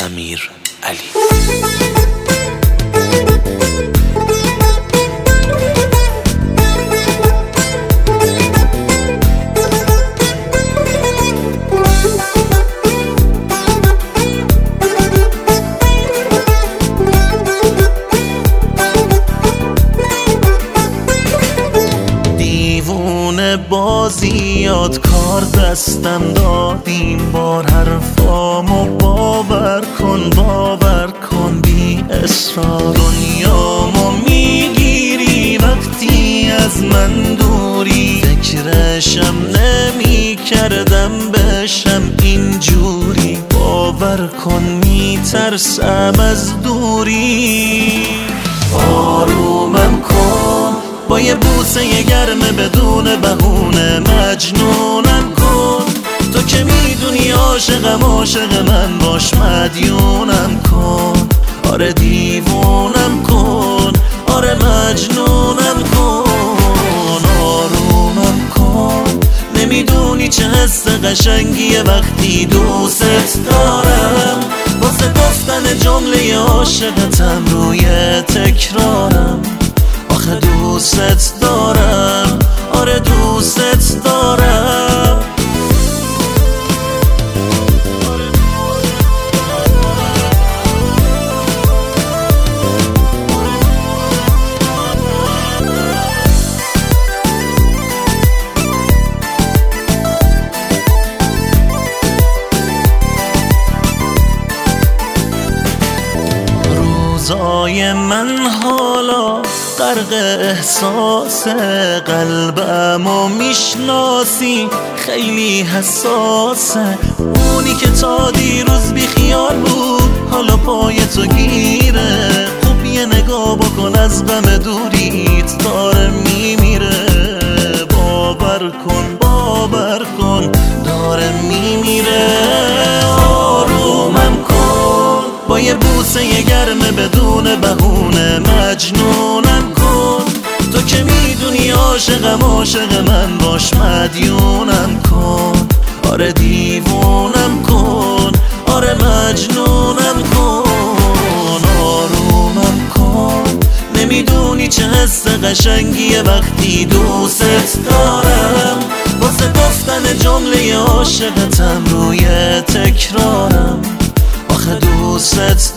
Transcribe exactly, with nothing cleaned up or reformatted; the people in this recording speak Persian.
امیر علی. بازیات کار دستم داد این بار، حرفامو باور کن باور کن بی اصرار. دنیامو میگیری وقتی از من دوری، فکرشم نمی کردم بشم اینجوری. باور کن میترسم از دوری. آرومم کن با یه بوسه گرمه بدون بهونه، مجنونم کن تو که میدونی عاشقم عاشق من باش، مدیونم کن آره دیوونم کن آره مجنونم کن. آرومم کن نمیدونی چه حس قشنگیه وقتی دوست دارم، واسه گفتن جمله عاشقتم روی تکرارم. آخه دوست دارم آره دوست دارم. روزای من حالا غرق احساس، قلبمو میشناسی خیلی حساسه. اونی که تا دیروز بی خیال بود حالا پای تو گیره. خب یه نگاه بکن از غم دوریت داره میمیره. باور کن باور کن داره میمیره. آرومم کن با یه بوسه گرمه بدون بهونه، مجنونم کن تو که میدونی عاشقم عاشق من باش، مدیونم کن آره دیوونم کن آره مجنونم کن. آرومم کن نمیدونی چه حس قشنگیه وقتی دوست دارم، واسه گفتن جمله عاشقتم روی تکرارم. آخه دوست